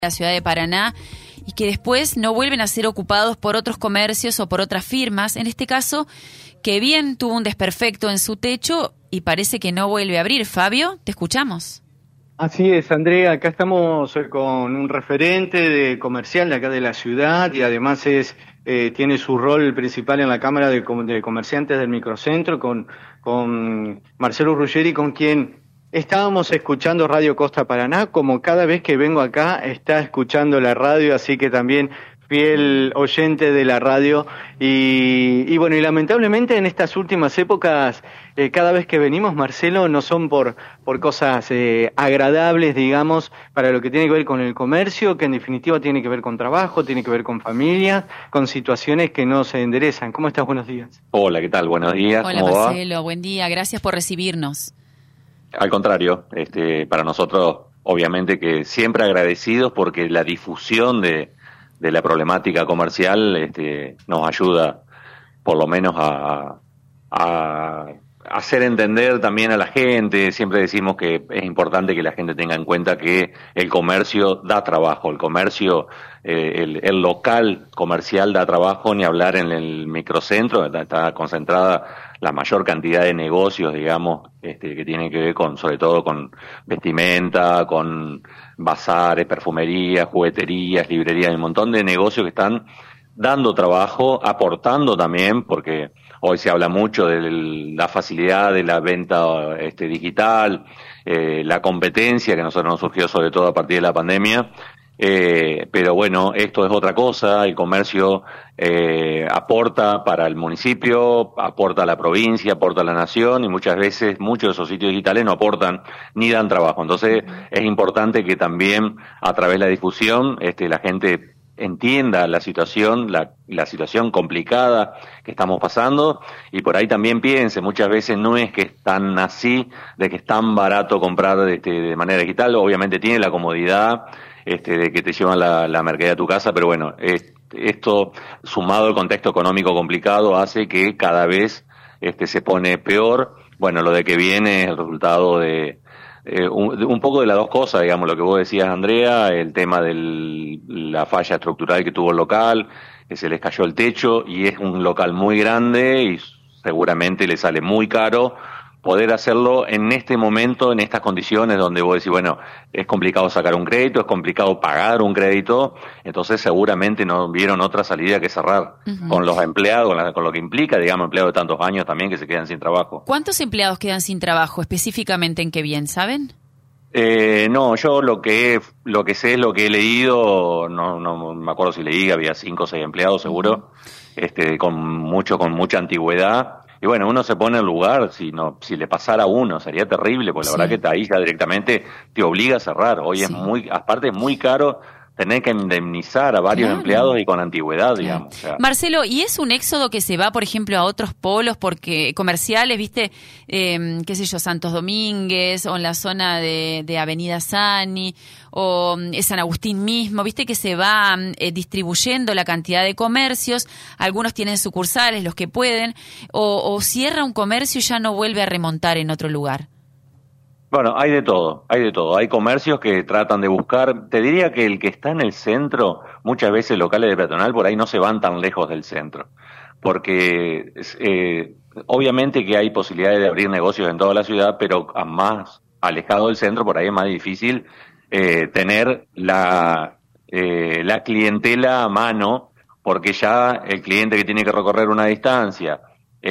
la ciudad de Paraná y que después no vuelven a ser ocupados por otros comercios o por otras firmas. En este caso, que bien tuvo un desperfecto en su techo y parece que no vuelve a abrir. Fabio, te escuchamos. Así es, Andrea, acá estamos con un referente de comercial de acá de la ciudad y además tiene su rol principal en la Cámara de Comerciantes del Microcentro con Marcelo Ruggeri, con quien estábamos escuchando Radio Costa Paraná, como cada vez que vengo acá está escuchando la radio, así que también fiel oyente de la radio y bueno, y lamentablemente en estas últimas épocas, cada vez que venimos, Marcelo, no son por cosas agradables, digamos, para lo que tiene que ver con el comercio, que en definitiva tiene que ver con trabajo, tiene que ver con familias, con situaciones que no se enderezan. ¿Cómo estás? Buenos días. Hola, ¿qué tal? Buenos días. Hola, ¿Cómo Marcelo, va? buen día, gracias por recibirnos. Al contrario, para nosotros, obviamente que siempre agradecidos porque la difusión de la problemática comercial nos ayuda por lo menos a hacer entender también a la gente. Siempre decimos que es importante que la gente tenga en cuenta que el comercio da trabajo, el comercio, el local comercial da trabajo, ni hablar en el microcentro, está concentrada la mayor cantidad de negocios, digamos, que tienen que ver sobre todo con vestimenta, con bazares, perfumerías, jugueterías, librerías, hay un montón de negocios que están dando trabajo, aportando también, porque hoy se habla mucho de la facilidad de la venta digital, la competencia que a nosotros nos surgió sobre todo a partir de la pandemia. Pero bueno, esto es otra cosa, el comercio aporta para el municipio, aporta a la provincia, aporta a la nación y muchas veces muchos de esos sitios digitales no aportan ni dan trabajo. Entonces es importante que también a través de la difusión la gente entienda la situación, la situación complicada que estamos pasando y por ahí también piense, muchas veces no es que es tan así, de que es tan barato comprar de manera digital, obviamente tiene la comodidad de que te llevan la mercadería a tu casa, pero bueno, esto sumado al contexto económico complicado hace que cada vez se pone peor. Bueno, lo de que viene es el resultado de un poco de las dos cosas, digamos, lo que vos decías, Andrea, el tema de la falla estructural que tuvo el local, que se les cayó el techo y es un local muy grande y seguramente le sale muy caro poder hacerlo en este momento, en estas condiciones donde vos decís, bueno, es complicado sacar un crédito, es complicado pagar un crédito, entonces seguramente no vieron otra salida que cerrar con los empleados, con lo que implica, digamos, empleados de tantos años también que se quedan sin trabajo. ¿Cuántos empleados quedan sin trabajo específicamente en qué bien, saben? No, yo lo que sé es lo que he leído, no me acuerdo si leí, había 5 o 6 empleados seguro, con mucha antigüedad. Y bueno, uno se pone en lugar, si le pasara a uno, sería terrible, porque la verdad que ahí ya directamente te obliga a cerrar. Hoy aparte es muy caro tener que indemnizar a varios empleados y con antigüedad, digamos. O sea. Marcelo, ¿y es un éxodo que se va, por ejemplo, a otros polos porque comerciales, viste, qué sé yo, Santos Domínguez, o en la zona de Avenida Sani, o San Agustín mismo, viste que se va distribuyendo la cantidad de comercios, algunos tienen sucursales, los que pueden, o cierra un comercio y ya no vuelve a remontar en otro lugar? Bueno, hay de todo. Hay comercios que tratan de buscar, te diría que el que está en el centro, muchas veces locales de peatonal por ahí no se van tan lejos del centro, porque obviamente que hay posibilidades de abrir negocios en toda la ciudad, pero a más alejado del centro por ahí es más difícil tener la clientela a mano, porque ya el cliente que tiene que recorrer una distancia,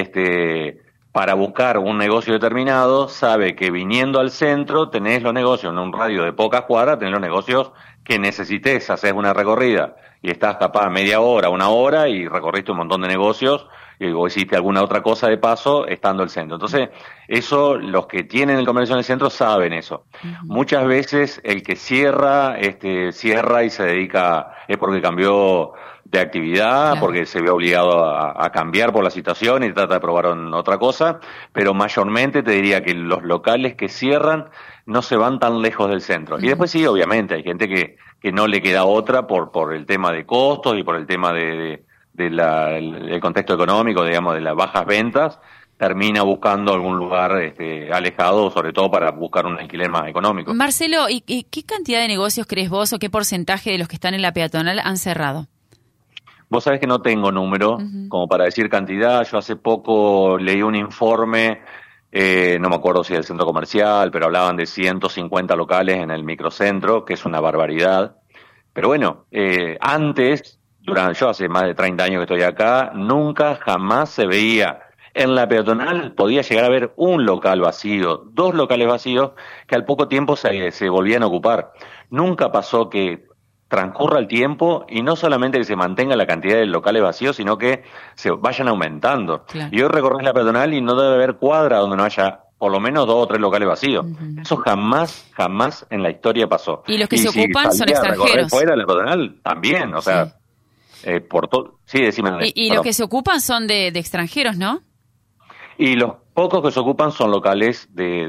para buscar un negocio determinado, sabe que viniendo al centro tenés los negocios en un radio de pocas cuadras, tenés los negocios que necesites, haces una recorrida y estás capaz media hora, una hora y recorriste un montón de negocios y vos hiciste alguna otra cosa de paso estando el centro. Entonces, eso, los que tienen el comercio en el centro saben eso. Muchas veces el que cierra y se dedica, es porque cambió de actividad, porque se ve obligado a cambiar por la situación y trata de probar otra cosa, pero mayormente te diría que los locales que cierran no se van tan lejos del centro. Y después sí, obviamente, hay gente que no le queda otra por el tema de costos y por el tema del contexto económico, digamos, de las bajas ventas, termina buscando algún lugar alejado, sobre todo para buscar un alquiler más económico. Marcelo, ¿y qué cantidad de negocios crees vos o qué porcentaje de los que están en la peatonal han cerrado? Vos sabés que no tengo número como para decir cantidad. Yo hace poco leí un informe, no me acuerdo si del centro comercial, pero hablaban de 150 locales en el microcentro, que es una barbaridad. Pero bueno, antes, yo hace más de 30 años que estoy acá, nunca jamás se veía. En la peatonal podía llegar a haber un local vacío, 2 locales vacíos que al poco tiempo se volvían a ocupar. Nunca pasó que transcurra el tiempo y no solamente que se mantenga la cantidad de locales vacíos, sino que se vayan aumentando. Claro. Y hoy recorres la peatonal y no debe haber cuadra donde no haya por lo menos 2 o 3 locales vacíos. Eso jamás en la historia pasó. Y los que se ocupan son extranjeros. Fuera de la peatonal también, o sea, por todo. Sí, decime. Y los que se ocupan son de extranjeros, ¿no? Y los pocos que se ocupan son locales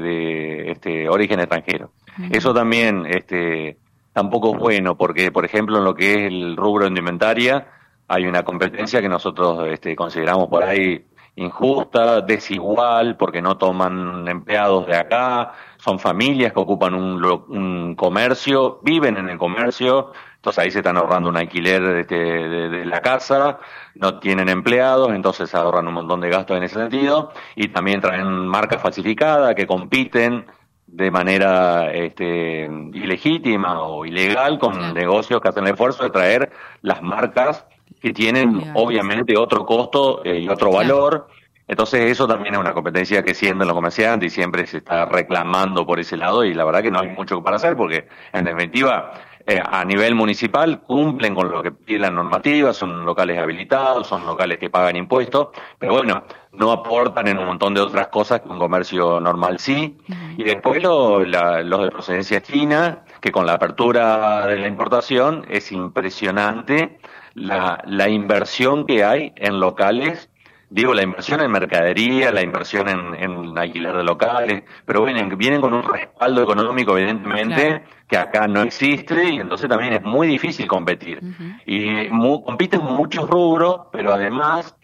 de origen extranjero. Eso también tampoco es bueno, porque, por ejemplo, en lo que es el rubro de indumentaria, hay una competencia que nosotros consideramos por ahí injusta, desigual, porque no toman empleados de acá, son familias que ocupan un comercio, viven en el comercio, entonces ahí se están ahorrando un alquiler de la casa, no tienen empleados, entonces ahorran un montón de gastos en ese sentido, y también traen marcas falsificadas que compiten de manera ilegítima o ilegal con negocios que hacen el esfuerzo de traer las marcas que tienen obviamente otro costo y otro valor. Entonces eso también es una competencia que sienten los comerciantes y siempre se está reclamando por ese lado, y la verdad que no hay mucho para hacer porque en definitiva a nivel municipal cumplen con lo que pide la normativa, son locales habilitados, son locales que pagan impuestos, pero bueno, no aportan en un montón de otras cosas que un comercio normal sí. Y después los de procedencia china, que con la apertura de la importación es impresionante la inversión que hay en locales. Digo, la inversión en mercadería, la inversión en alquiler de locales, pero vienen con un respaldo económico, evidentemente, que acá no existe, y entonces también es muy difícil competir. Y compiten con muchos rubros, pero además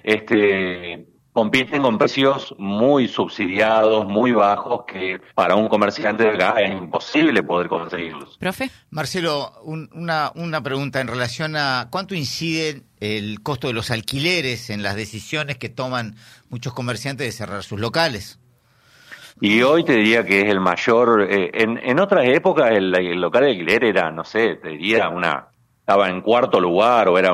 compiten con precios muy subsidiados, muy bajos, que para un comerciante de acá es imposible poder conseguirlos. Profe. Marcelo, una pregunta en relación a cuánto incide el costo de los alquileres en las decisiones que toman muchos comerciantes de cerrar sus locales. Y hoy te diría que es el mayor. En otras épocas el local de alquiler era, no sé, te diría estaba en cuarto lugar o era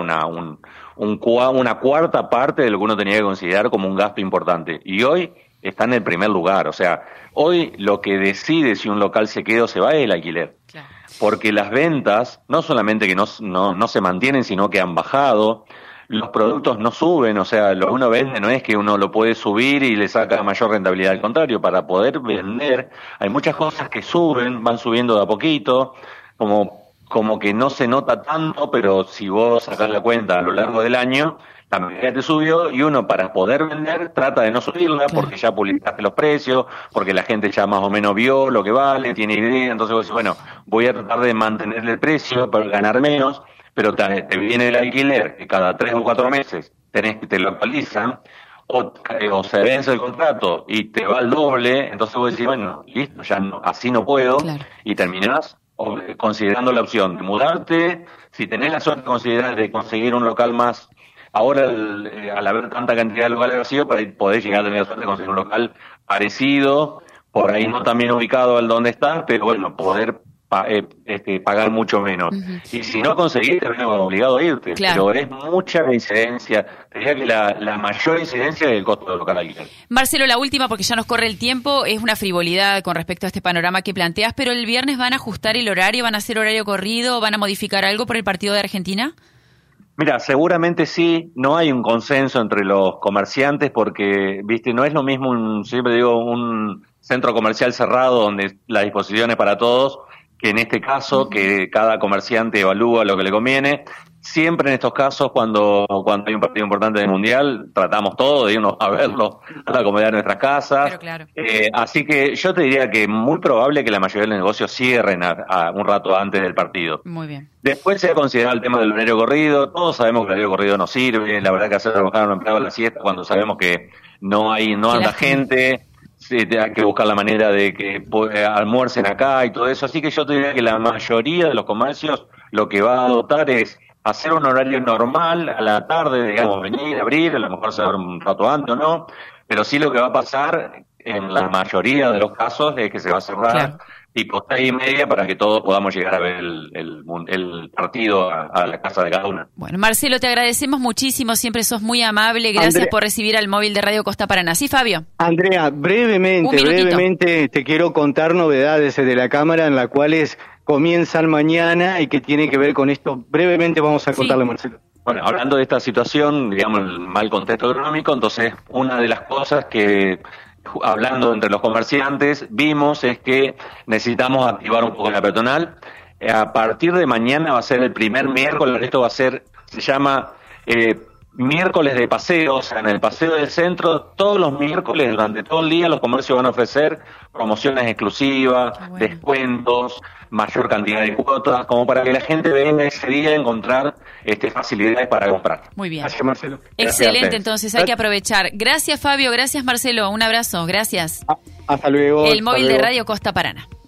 una cuarta parte de lo que uno tenía que considerar como un gasto importante. Y hoy está en el primer lugar. O sea, hoy lo que decide si un local se queda o se va es el alquiler. Claro. Porque las ventas, no solamente que no se mantienen, sino que han bajado. Los productos no suben, o sea, lo que uno vende no es que uno lo puede subir y le saca mayor rentabilidad. Al contrario, para poder vender, hay muchas cosas que suben, van subiendo de a poquito, como que no se nota tanto, pero si vos sacás la cuenta a lo largo del año, la medida te subió y uno para poder vender trata de no subirla porque ya publicaste los precios, porque la gente ya más o menos vio lo que vale, tiene idea, entonces vos decís, bueno, voy a tratar de mantenerle el precio para ganar menos, pero te viene el alquiler que cada 3 o 4 meses te lo actualizan, o se vence el contrato y te va al doble, entonces vos decís, bueno, listo, ya así no puedo, y terminás considerando la opción de mudarte, si tenés la suerte de conseguir un local más. Ahora, al haber tanta cantidad de locales vacíos, podés llegar a tener la suerte de conseguir un local parecido, por ahí no tan bien ubicado al donde estás, pero bueno, poder pagar mucho menos. Y si no conseguís, te ves obligado a irte. Pero es mucha la incidencia. Diría que la mayor incidencia es el costo del local alquiler. Marcelo, la última, porque ya nos corre el tiempo, es una frivolidad con respecto a este panorama que planteas, pero el viernes van a ajustar el horario, van a hacer horario corrido, van a modificar algo por el partido de Argentina. Mira, seguramente sí, no hay un consenso entre los comerciantes porque, viste, no es lo mismo, siempre digo, un centro comercial cerrado donde la disposición es para todos, que en este caso, que cada comerciante evalúa lo que le conviene. siempre en estos casos, cuando hay un partido importante del Mundial, tratamos todo de irnos a verlo a la comodidad de nuestras casas. Pero claro. Así que yo te diría que es muy probable que la mayoría de los negocios cierren a un rato antes del partido. Muy bien. Después se ha considerado el tema del horario corrido. Todos sabemos que el horario corrido no sirve. La verdad que hacer trabajar a un empleado a la siesta cuando sabemos que no anda gente. Sí, hay que buscar la manera de que almuercen acá y todo eso. Así que yo te diría que la mayoría de los comercios lo que va a adoptar es hacer un horario normal a la tarde, digamos, venir, abrir, a lo mejor se abre un rato antes o no, pero sí lo que va a pasar en la mayoría de los casos es que se va a cerrar tipo 6:30 para que todos podamos llegar a ver el partido a la casa de cada uno. Bueno, Marcelo, te agradecemos muchísimo, siempre sos muy amable, gracias por recibir al móvil de Radio Costa Paraná. ¿Sí, Fabio? Andrea, brevemente te quiero contar novedades de la Cámara en las cuales comienzan mañana y que tiene que ver con esto. Brevemente vamos a contarle, Marcelo. Bueno, hablando de esta situación, digamos, el mal contexto económico, entonces una de las cosas que, hablando entre los comerciantes, vimos es que necesitamos activar un poco la peatonal. A partir de mañana va a ser el primer miércoles, esto va a ser, se llama miércoles de paseo, o sea, en el paseo del centro, todos los miércoles, durante todo el día, los comercios van a ofrecer promociones exclusivas, descuentos, mayor cantidad de cuotas, como para que la gente venga ese día a encontrar facilidades para comprar. Muy bien. Gracias, Marcelo. Excelente, entonces hay que aprovechar. Gracias, Fabio, gracias, Marcelo, un abrazo, gracias. Hasta luego. El móvil de Radio Costa Paraná.